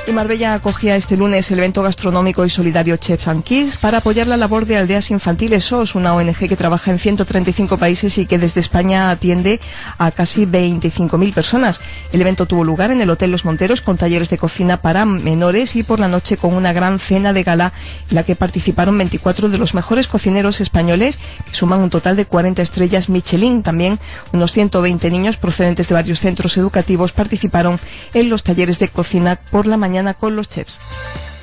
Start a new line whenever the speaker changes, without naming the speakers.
Y Marbella acogía este lunes el evento gastronómico y solidario Chefs and Kids para apoyar la labor de Aldeas Infantiles SOS, una ONG que trabaja en 135 países y que desde España atiende a casi 25.000 personas. El evento tuvo lugar en el Hotel Los Monteros con talleres de cocina para menores y por la noche con una gran cena de gala en la que participaron 24 de los mejores cocineros españoles que suman un total de 40 estrellas Michelin. También unos 120 niños procedentes de varios centros educativos participaron en los talleres de cocina por la mañana con los chefs.